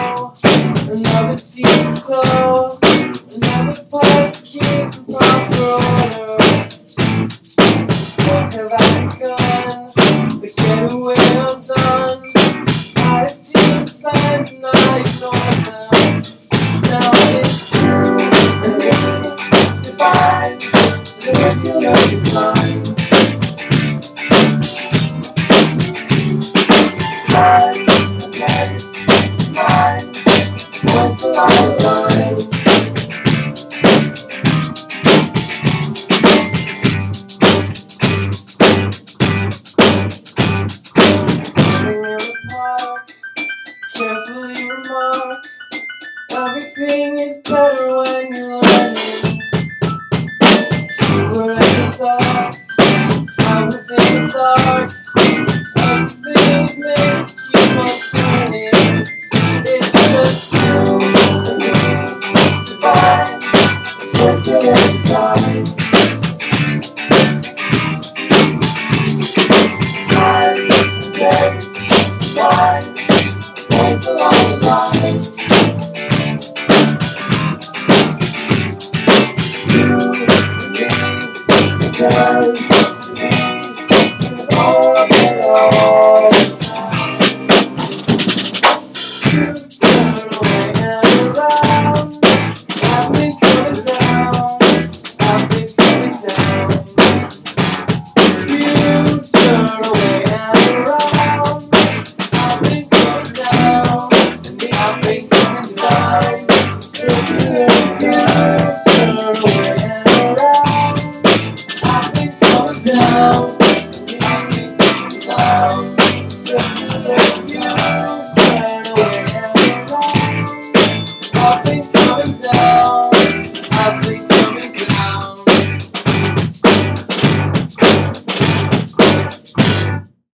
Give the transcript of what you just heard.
another seat close, another part keep from corner. What have I begun? The getaway I'm done. I see the signs and I ignore them. Now it's true, and it's divine, circular design. Once along the line, sitting in the park, carefully remark, everything is better when you're learning. You were in the dark, I was in the dark, everything's made to keep on turning. It's just you and me, divine, circular design. Time, next, wine, points along the line. You and me, again, all of it all. You turn away and around. I've been coming down. I've been coming down. You turn away and around. I've been coming down. I've been coming down. Circular, turn away and